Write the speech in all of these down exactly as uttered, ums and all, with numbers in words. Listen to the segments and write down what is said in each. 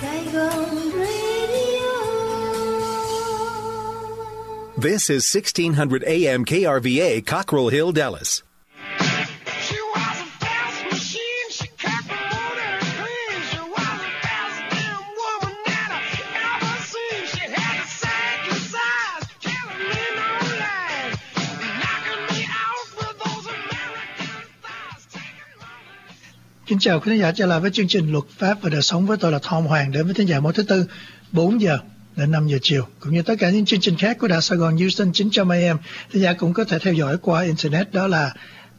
Saigon Radio. This is sixteen hundred A M K R V A, Cockrell Hill, Dallas. Kính chào quý khán giả, trở lại với chương trình Luật pháp và đời sống với tôi là Tom Hoàng, đến với khán giả mỗi thứ tư bốn giờ đến năm giờ chiều, cũng như tất cả những chương trình khác của Đài Sài Gòn Houston chín trăm A M. Khán giả cũng có thể theo dõi qua internet, đó là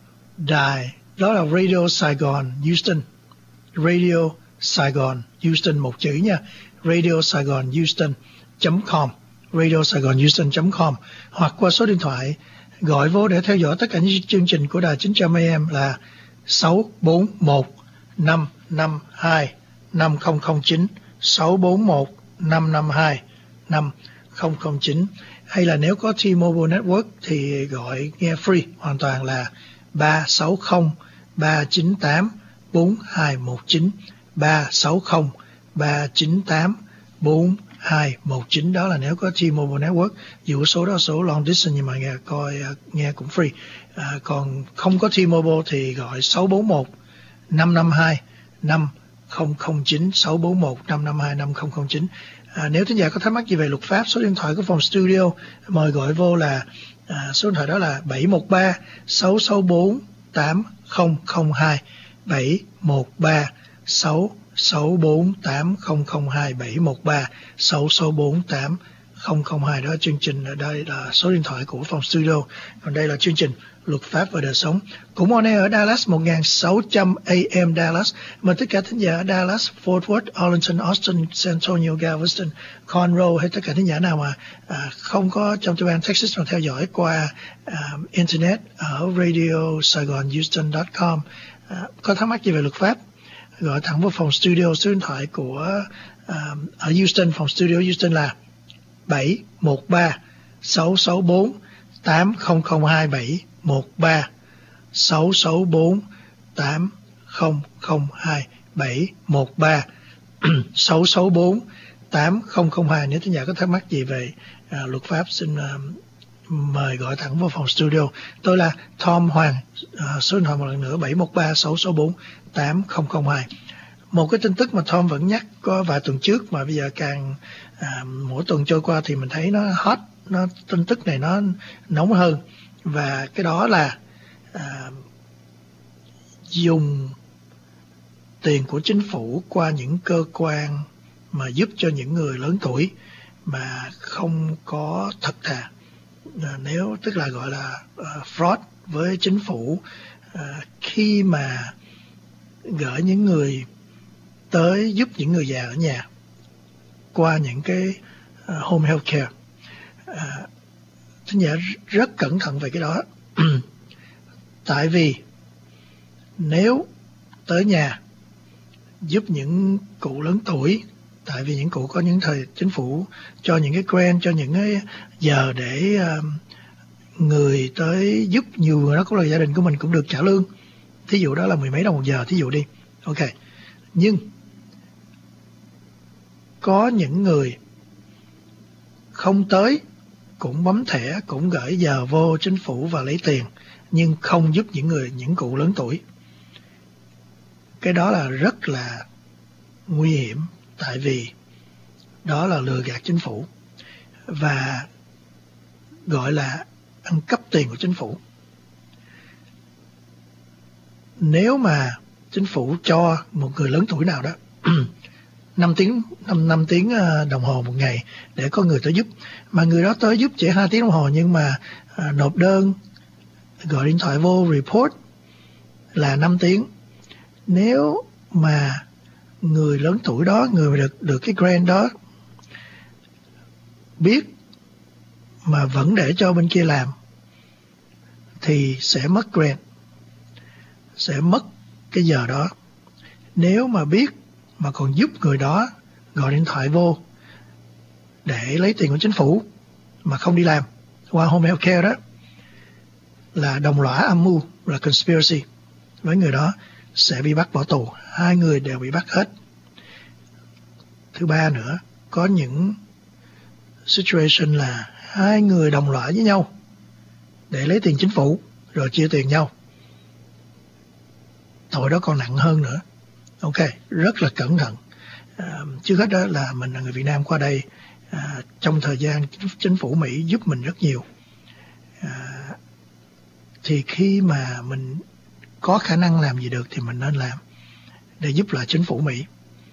đài đó là Radio Saigon Houston, Radio Saigon Houston một chữ nha, Radio Saigon Houston chấm com, Radio Saigon Houston chấm com, hoặc qua số điện thoại gọi vô để theo dõi tất cả những chương trình của đài chín trăm A M là sáu bốn một năm năm hai năm không không chín, sáu bốn một năm năm hai năm không không chín, hay là nếu có T-Mobile Network thì gọi nghe free hoàn toàn là ba sáu không ba chín tám bốn hai một chín, ba sáu không ba chín tám bốn hai một chín. Đó là nếu có T-Mobile Network. Dù số đó số long distance nhưng mà nghe coi nghe cũng free. À, còn không có T-Mobile thì gọi sáu bốn một năm năm hai năm không không chín, sáu bốn một năm năm hai năm không không chín. À, nếu thính giả có thắc mắc gì về luật pháp, số điện thoại của phòng studio mời gọi vô là à, số điện thoại đó là bảy một ba sáu sáu bốn tám không không hai, bảy một ba sáu sáu bốn tám không không hai, bảy một ba sáu sáu bốn tám không không hai. Đó chương trình ở đây là số điện thoại của phòng studio. Còn đây là chương trình Luật pháp và đời sống, cũng on air ở Dallas một nghìn sáu trăm A M Dallas. Mời tất cả thính giả ở Dallas, Fort Worth, Arlington, Austin, San Antonio, Galveston, Conroe hay tất cả thính giả nào mà à, không có trong tiểu bang Texas mà theo dõi qua à, internet ở radio saigon houston chấm com à, có thắc mắc gì về luật pháp, gọi thẳng vào phòng studio. Số điện thoại của uh, ở Houston, phòng studio Houston là bảy một ba sáu sáu bốn tám không không hai, bảy một ba sáu sáu bốn tám không không hai, bảy một ba sáu sáu bốn tám không không hai. Nếu thính giả có thắc mắc gì về uh, luật pháp, xin uh, mời gọi thẳng vào phòng studio. Tôi là Tom Hoàng, uh, số điện thoại một lần nữa bảy một ba sáu sáu bốn tám không không hai. Một cái tin tức mà Tom vẫn nhắc có vài tuần trước mà bây giờ càng à, mỗi tuần trôi qua thì mình thấy nó hot, nó tin tức này nó nóng hơn, và cái đó là à, dùng tiền của chính phủ qua những cơ quan mà giúp cho những người lớn tuổi mà không có thật thà, à, nếu tức là gọi là uh, fraud với chính phủ, à, khi mà gửi những người tới giúp những người già ở nhà qua những cái uh, home health care. Uh, thính giả rất cẩn thận về cái đó. Tại vì nếu tới nhà giúp những cụ lớn tuổi, tại vì những cụ có những thời chính phủ cho những cái grant, cho những cái giờ để uh, người tới giúp, nhiều người đó cũng là gia đình của mình cũng được trả lương. Thí dụ đó là mười mấy đồng một giờ, thí dụ đi. Ok. Nhưng có những người không tới, cũng bấm thẻ, cũng gửi giờ vô chính phủ và lấy tiền, nhưng không giúp những người, những cụ lớn tuổi. Cái đó là rất là nguy hiểm, tại vì đó là lừa gạt chính phủ và gọi là ăn cắp tiền của chính phủ. Nếu mà chính phủ cho một người lớn tuổi nào đó năm tiếng năm năm tiếng đồng hồ một ngày để có người tới giúp, mà người đó tới giúp chỉ hai tiếng đồng hồ, nhưng mà à, nộp đơn, gọi điện thoại vô report là năm tiếng. Nếu mà người lớn tuổi đó, người được được cái grant đó biết mà vẫn để cho bên kia làm thì sẽ mất grant, sẽ mất cái giờ đó. Nếu mà biết mà còn giúp người đó gọi điện thoại vô để lấy tiền của chính phủ mà không đi làm qua home health care, đó là đồng lõa âm mưu, là conspiracy với người đó, sẽ bị bắt bỏ tù. Hai người đều bị bắt hết. Thứ ba nữa, có những situation là hai người đồng loại với nhau để lấy tiền chính phủ rồi chia tiền nhau. Tội đó còn nặng hơn nữa. Ok, rất là cẩn thận. À, trước hết đó là mình là người Việt Nam qua đây à, trong thời gian chính phủ Mỹ giúp mình rất nhiều. À, thì khi mà mình có khả năng làm gì được thì mình nên làm để giúp lại chính phủ Mỹ.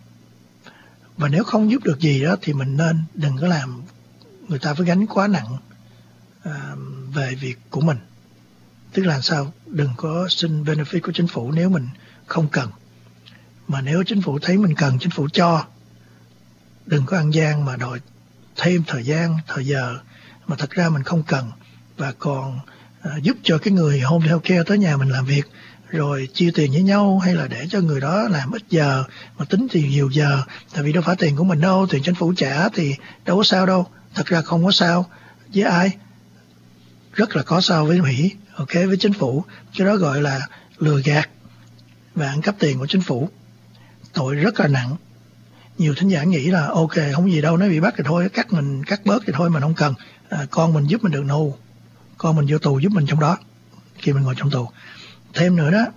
Và nếu không giúp được gì đó thì mình nên đừng có làm người ta phải gánh quá nặng à, về việc của mình. Tức là sao? Đừng có xin benefit của chính phủ nếu mình không cần. Mà nếu chính phủ thấy mình cần, chính phủ cho. Đừng có ăn gian mà đòi thêm thời gian, thời giờ mà thật ra mình không cần. Và còn à, giúp cho cái người home health care tới nhà mình làm việc, rồi chia tiền với nhau, hay là để cho người đó làm ít giờ mà tính tiền nhiều giờ. Tại vì đâu phải tiền của mình đâu, tiền chính phủ trả thì đâu có sao đâu. Thật ra không có sao với ai. Rất là có sao với Mỹ, ok, với chính phủ. Cái đó gọi là lừa gạt và ăn cắp tiền của chính phủ. Tội rất là nặng. Nhiều thính giả nghĩ là ok, không gì đâu, nó bị bắt thì thôi, cắt mình cắt bớt thì thôi, mình không cần. À, con mình giúp mình được, no. Con mình vô tù giúp mình trong đó, khi mình ngồi trong tù. Thêm nữa đó,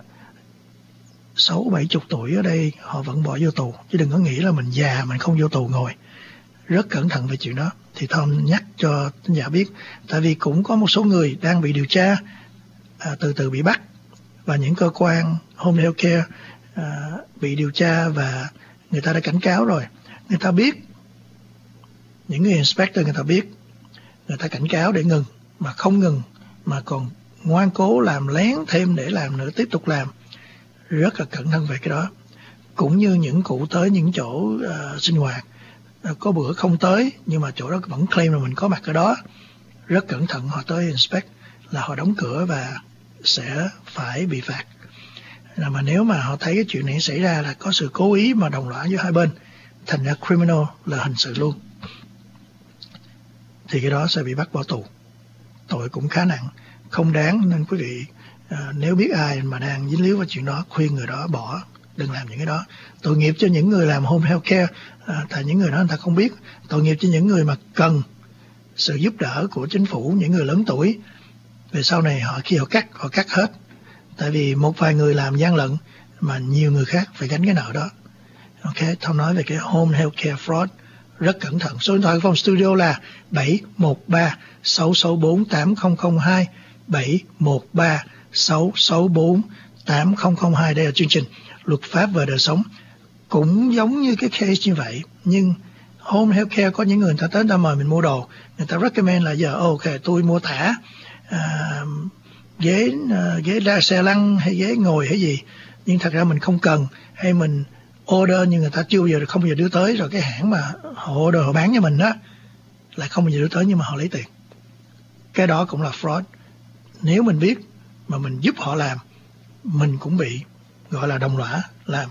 sáu bảy chục tuổi ở đây họ vẫn bỏ vô tù. Chứ đừng có nghĩ là mình già mình không vô tù ngồi. Rất cẩn thận về chuyện đó. Thì Tom nhắc cho thính giả biết. Tại vì cũng có một số người đang bị điều tra, à, từ từ bị bắt. Và những cơ quan home health care à, bị điều tra và người ta đã cảnh cáo rồi. Người ta biết, những người inspector người ta biết, người ta cảnh cáo để ngừng, mà không ngừng, mà còn ngoan cố làm lén thêm để làm nữa, tiếp tục làm. Rất là cẩn thận về cái đó. Cũng như những cụ tới những chỗ uh, sinh hoạt, uh, có bữa không tới nhưng mà chỗ đó vẫn claim là mình có mặt ở đó. Rất cẩn thận, họ tới inspect là họ đóng cửa và sẽ phải bị phạt. Là mà nếu mà họ thấy cái chuyện này xảy ra là có sự cố ý mà đồng lõa giữa hai bên, thành ra criminal là hình sự luôn, thì cái đó sẽ bị bắt bỏ tù. Tội cũng khá nặng, không đáng. Nên quý vị à, nếu biết ai mà đang dính líu vào chuyện đó, khuyên người đó bỏ, đừng làm những cái đó. Tội nghiệp cho những người làm home health care, à, tại những người đó người ta không biết. Tội nghiệp cho những người mà cần sự giúp đỡ của chính phủ, những người lớn tuổi. Về sau này họ khi họ cắt, họ cắt hết. Tại vì một vài người làm gian lận mà nhiều người khác phải gánh cái nợ đó. Ok, Thông nói về cái home health care fraud. Rất cẩn thận. Số điện thoại của phòng studio là bảy một ba sáu sáu bốn tám không không hai, bảy một ba sáu sáu bốn tám không không hai. Đây là chương trình Luật pháp và đời sống. Cũng giống như cái case như vậy, nhưng home health care có những người, người ta tới người ta mời mình mua đồ, người ta recommend là giờ ok tôi mua thả à, ghế à, ghế ra xe lăn hay ghế ngồi hay gì, nhưng thật ra mình không cần, hay mình order nhưng người ta chưa bao giờ không bao giờ đưa tới, rồi cái hãng mà họ order họ bán cho mình đó lại không bao giờ đưa tới nhưng mà họ lấy tiền. Cái đó cũng là fraud. Nếu mình biết mà mình giúp họ làm, mình cũng bị gọi là đồng lõa làm.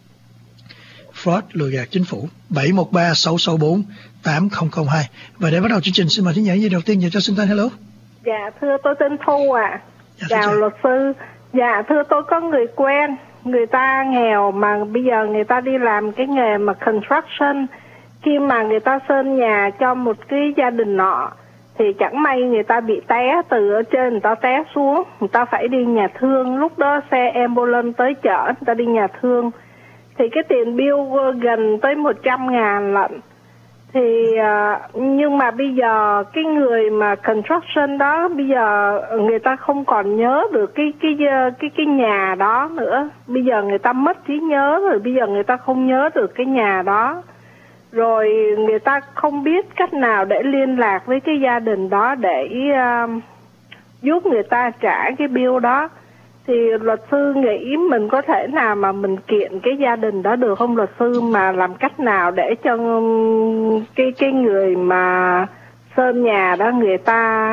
Fraud, lừa gạt chính phủ. Bảy một ba sáu sáu bốn tám không không hai. Và để bắt đầu chương trình, xin mời thính giả gì đầu tiên. Giờ cho xin tên hello. Dạ thưa tôi tên Thu ạ. À. Dạ, chào luật sư. Dạ thưa tôi có người quen, người ta nghèo mà bây giờ người ta đi làm cái nghề mà construction. Khi mà người ta sơn nhà cho một cái gia đình nọ thì chẳng may người ta bị té từ ở trên, người ta té xuống, người ta phải đi nhà thương. Lúc đó xe ambulance tới chở người ta đi nhà thương thì cái tiền bill gần tới một trăm ngàn lận. Thì uh, nhưng mà bây giờ cái người mà construction đó bây giờ người ta không còn nhớ được cái cái cái cái nhà đó nữa. Bây giờ người ta mất trí nhớ rồi, bây giờ người ta không nhớ được cái nhà đó. Rồi người ta không biết cách nào để liên lạc với cái gia đình đó để uh, giúp người ta trả cái bill đó. Thì luật sư nghĩ mình có thể nào mà mình kiện cái gia đình đó được không luật sư, mà làm cách nào để cho cái cái người mà sơn nhà đó người ta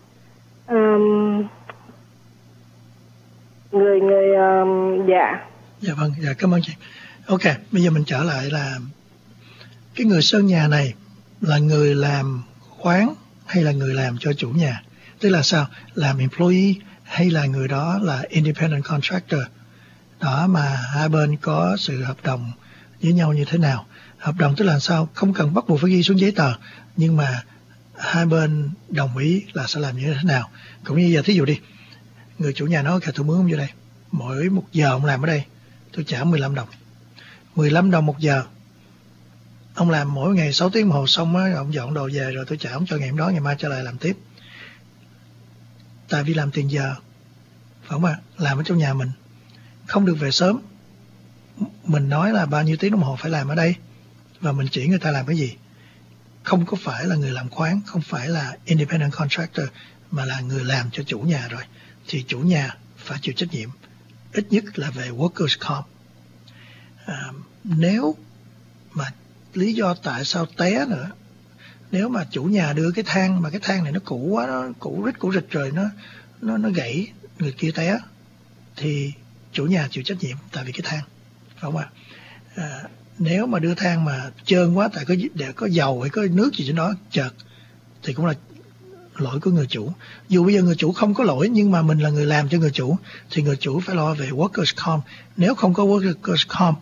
um, người người um, dạ. Dạ vâng, dạ cảm ơn chị. Ok, bây giờ mình trở lại là cái người sơn nhà này là người làm khoán hay là người làm cho chủ nhà? Tức là sao? Làm employee hay là người đó là independent contractor? Đó mà hai bên có sự hợp đồng với nhau như thế nào. Hợp đồng tức là sao? Không cần bắt buộc phải ghi xuống giấy tờ, nhưng mà hai bên đồng ý là sẽ làm như thế nào. Cũng như giờ thí dụ đi, người chủ nhà nói kìa tôi mướn ông vô đây, mỗi một giờ ông làm ở đây tôi trả mười lăm đồng. mười lăm đồng một giờ. Ông làm mỗi ngày sáu tiếng đồng hồ xong á, ông dọn đồ về rồi tôi trả ông cho ngày hôm đó, ngày mai trở lại làm tiếp. Tại vì làm tiền giờ, phải không ạ? Làm ở trong nhà mình, không được về sớm. Mình nói là bao nhiêu tiếng đồng hồ phải làm ở đây, và mình chỉ người ta làm cái gì. Không có phải là người làm khoán, không phải là independent contractor, mà là người làm cho chủ nhà rồi. Thì chủ nhà phải chịu trách nhiệm, ít nhất là về workers' comp. À, nếu mà lý do tại sao té nữa, nếu mà chủ nhà đưa cái thang mà cái thang này nó cũ quá, nó cũ rít cũ rịch rồi nó nó nó gãy, người kia té, thì chủ nhà chịu trách nhiệm tại vì cái thang, phải không ạ? À, nếu mà đưa thang mà trơn quá tại có để có dầu hay có nước gì trên đó chợt, thì cũng là lỗi của người chủ. Dù bây giờ người chủ không có lỗi, nhưng mà mình là người làm cho người chủ, thì người chủ phải lo về workers' comp. Nếu không có workers' comp,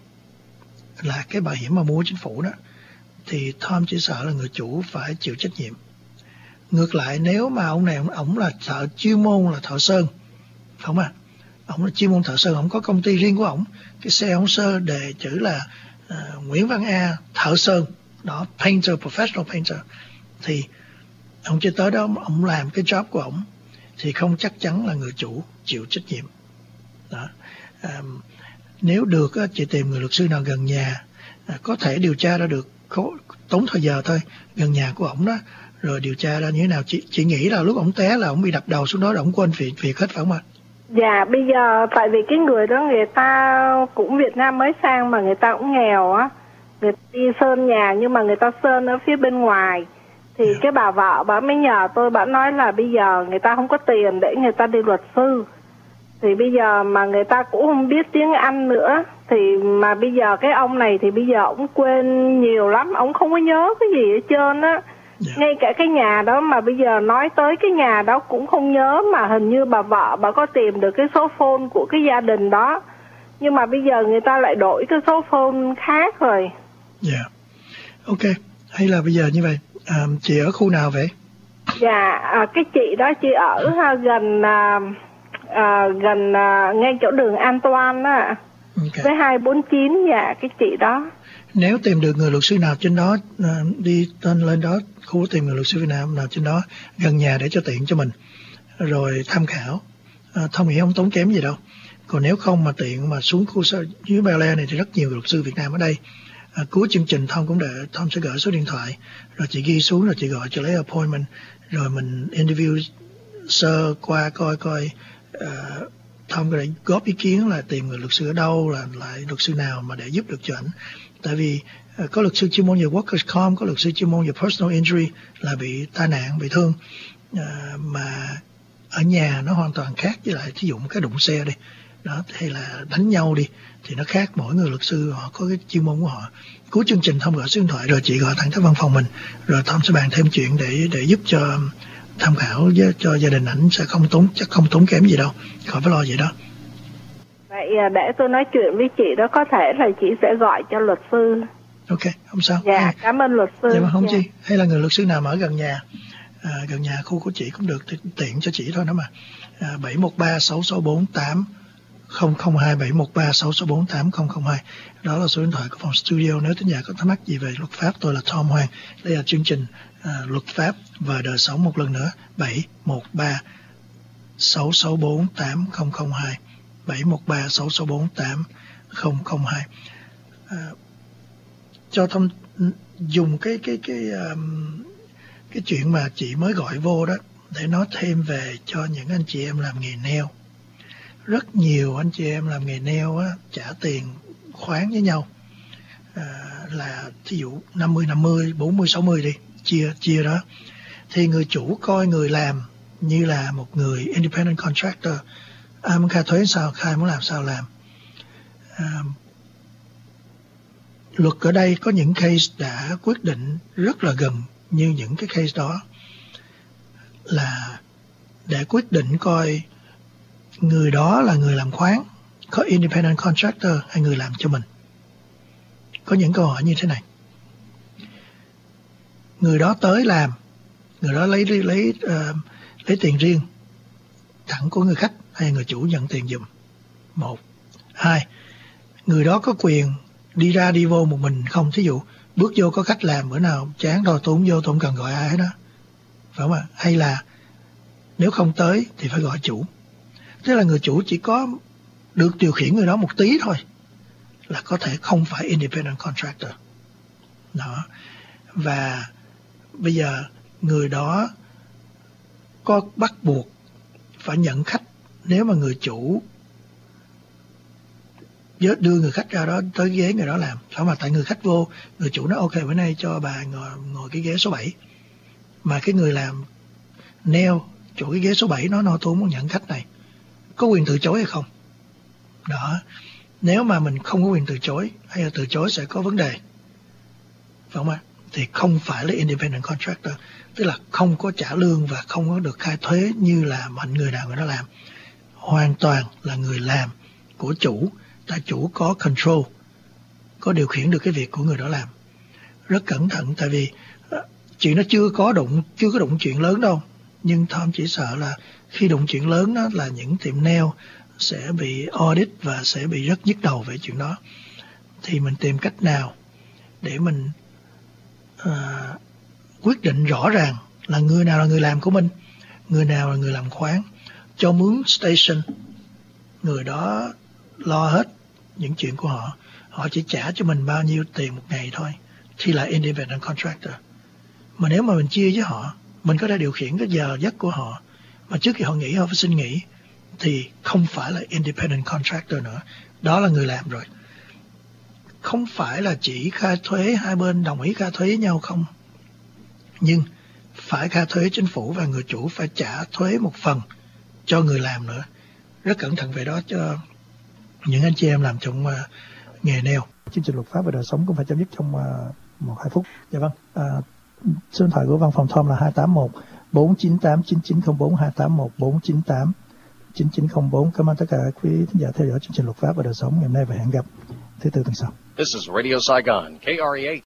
là cái bảo hiểm mà mua chính phủ đó, thì Tom chỉ sợ là người chủ phải chịu trách nhiệm. Ngược lại, nếu mà ông này, ông, ông là thợ chuyên môn là thợ sơn, phải không ạ? Ông là chuyên môn thợ sơn, ông có công ty riêng của ông, cái xe ông sơ đề chữ là uh, Nguyễn Văn A thợ sơn, đó, painter, professional painter, thì ông chưa tới đó, ông làm cái job của ông, thì không chắc chắn là người chủ chịu trách nhiệm. Đó. Um, nếu được, chị tìm người luật sư nào gần nhà, à, có thể điều tra ra được, tốn thời giờ thôi, gần nhà của ổng đó, rồi điều tra ra như thế nào. Chị, chị nghĩ là lúc ổng té là ổng bị đập đầu xuống đó, ổng quên việc, việc hết, phải không ạ? Dạ, bây giờ tại vì cái người đó người ta cũng Việt Nam mới sang mà người ta cũng nghèo á, người ta đi sơn nhà nhưng mà người ta sơn ở phía bên ngoài, thì yeah. cái bà vợ bà mới nhờ tôi, bà nói là bây giờ người ta không có tiền để người ta đi luật sư, thì bây giờ mà người ta cũng không biết tiếng Anh nữa, thì mà bây giờ cái ông này thì bây giờ ông quên nhiều lắm, ông không có nhớ cái gì hết trơn á. Yeah. Ngay cả cái nhà đó mà bây giờ nói tới cái nhà đó cũng không nhớ, mà hình như bà vợ bà có tìm được cái số phone của cái gia đình đó, nhưng mà bây giờ người ta lại đổi cái số phone khác rồi. Dạ, yeah. Ok, hay là bây giờ như vậy, à, chị ở khu nào vậy? Dạ, à, cái chị đó chị ở ha, gần à, à, gần à, ngay chỗ đường An Toan á, okay. Với hai bốn chín, dạ, cái chị đó. Nếu tìm được người luật sư nào trên đó, đi tên lên đó, khu tìm người luật sư Việt Nam nào trên đó gần nhà để cho tiện cho mình, rồi tham khảo. À, Thông nghĩ không tốn kém gì đâu. Còn nếu không mà tiện mà xuống khu dưới Bel Air này thì rất nhiều luật sư Việt Nam ở đây. À, cuối chương trình Tom cũng để Tom sẽ gửi số điện thoại, rồi chị ghi xuống, rồi chị gọi cho lấy appointment, rồi mình interview sơ qua coi coi uh, Tom có thể góp ý kiến là tìm người luật sư ở đâu, là lại luật sư nào mà để giúp được cho ảnh. Tại vì uh, có luật sư chuyên môn về workers comp, có luật sư chuyên môn về personal injury là bị tai nạn, bị thương, uh, mà ở nhà nó hoàn toàn khác với lại thí dụ một cái đụng xe đi, đó, hay là đánh nhau đi, thì nó khác. Mỗi người luật sư họ có cái chuyên môn của họ. Cuối chương trình Tom gọi số điện thoại, rồi chị gọi thẳng tới văn phòng mình, rồi Tom sẽ bàn thêm chuyện để để giúp cho tham khảo với, cho gia đình ảnh sẽ không tốn, chắc không tốn kém gì đâu, khỏi phải lo vậy đó. Vậy để tôi nói chuyện với chị đó, có thể là chị sẽ gọi cho luật sư. Ok, không sao. Dạ, hay. Cảm ơn luật sư. Dạ mà không dạ. chi, hay là người luật sư nào mà ở gần nhà, à, gần nhà khu của chị cũng được, tiện cho chị thôi đó mà. À, bảy một ba sáu sáu bốn tám không không hai, bảy một ba sáu sáu bốn tám không không hai, đó là số điện thoại của phòng studio. Nếu thính giả có thắc mắc gì về luật pháp, tôi là Tom Hoàng. Đây là chương trình à, luật pháp và đời sống một lần nữa. Bảy một ba sáu sáu bốn tám không không hai, bảy một ba sáu sáu bốn tám không không hai. À, cho Tom dùng cái cái cái um, cái chuyện mà chị mới gọi vô đó để nói thêm về cho những anh chị em làm nghề nail. Rất nhiều anh chị em làm nghề nail á, trả tiền khoán với nhau, à, là thí dụ năm mươi năm mươi, bốn mươi sáu mươi đi, chia chia đó, thì người chủ coi người làm như là một người independent contractor. Ai muốn khai thuế sao khai, muốn làm sao làm. À, luật ở đây có những case đã quyết định rất là gần như những cái case đó, là để quyết định coi người đó là người làm khoán, có independent contractor hay người làm cho mình. có những câu hỏi như thế này. Người đó tới làm, người đó lấy lấy uh, lấy tiền riêng thẳng của người khách hay người chủ nhận tiền giùm? Một. Hai, người đó có quyền đi ra đi vô một mình không? Thí dụ bước vô có khách làm, bữa nào chán thôi tôi không vô, tôi không cần gọi ai hết đó, phải không ạ? Hay là nếu không tới thì phải gọi chủ. Tức là người chủ chỉ có được điều khiển người đó một tí thôi là có thể không phải independent contractor. Đó. Và bây giờ người đó có bắt buộc phải nhận khách nếu mà người chủ đưa người khách ra đó tới ghế người đó làm, phải mà tại người khách vô, người chủ nói ok bữa nay cho bà ngồi, ngồi cái ghế số bảy, mà cái người làm nail chỗ cái ghế số bảy nó nói tôi không muốn nhận khách này, có quyền từ chối hay không? Đó. Nếu mà mình không có quyền từ chối hay là từ chối sẽ có vấn đề, phải không ạ? Thì không phải là independent contractor, tức là không có trả lương và không có được khai thuế như là mạnh người nào người đó làm. Hoàn toàn là người làm của chủ, tại chủ có control, có điều khiển được cái việc của người đó làm. Rất cẩn thận, tại vì chuyện nó chưa có đụng, chưa có đụng chuyện lớn đâu. Nhưng Tom chỉ sợ là khi đụng chuyện lớn đó là những tiệm nail sẽ bị audit và sẽ bị rất nhức đầu về chuyện đó. Thì mình tìm cách nào để mình uh, quyết định rõ ràng là người nào là người làm của mình, người nào là người làm khoán. Cho mướn station, người đó lo hết những chuyện của họ, họ chỉ trả cho mình bao nhiêu tiền một ngày thôi thì là independent contractor. Mà nếu mà mình chia với họ, mình có thể điều khiển cái giờ giấc của họ, mà trước khi họ nghỉ họ phải xin nghỉ, thì không phải là independent contractor nữa, đó là người làm rồi. Không phải là chỉ khai thuế, hai bên đồng ý khai thuế với nhau không, nhưng phải khai thuế chính phủ và người chủ phải trả thuế một phần cho người làm nữa. Rất cẩn thận về đó cho những anh chị em làm trong uh, nghề nail. Chương trình luật pháp và đời sống cũng phải chấm dứt trong uh, một hai phút. Dạ vâng. Uh, số điện thoại của văn phòng Tom là hai tám một bốn chín tám chín chín không bốn, hai tám một bốn chín tám chín chín không bốn. Cảm ơn tất cả quý thính giả theo dõi chương trình luật pháp và đời sống ngày hôm nay và hẹn gặp thứ tư tuần sau. This is Radio Saigon, K R E A